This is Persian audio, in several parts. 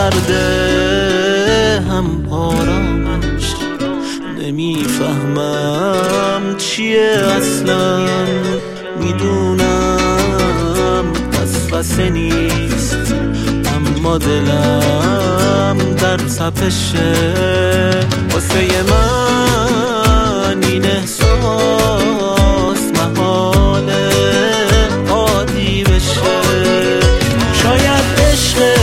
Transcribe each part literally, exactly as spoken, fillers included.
درده هم آرامش. نمیفهمم چیه اصلا، میدونم وسوسه نیست، اما دلم در تپشه. واسه من این احساس محاله عادی بشه. شاید عشق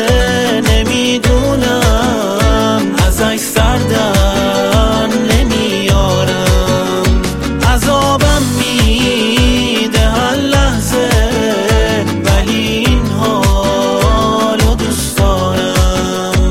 نمیدونم ازش سردم نمیارم، عذابم میده هر لحظه، ولی این حالو دوست دارم.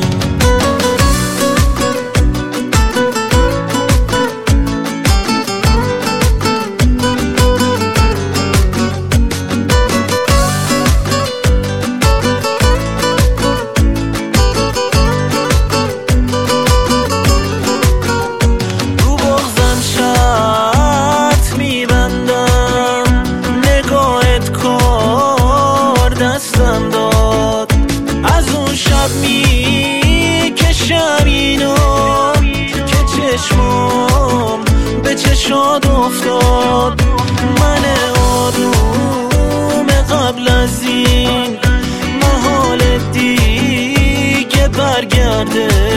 دستم داد از اون شب میکشم اینو که چشمام به چشاد افتاد. من آروم قبل از این محال دیگه برگرده،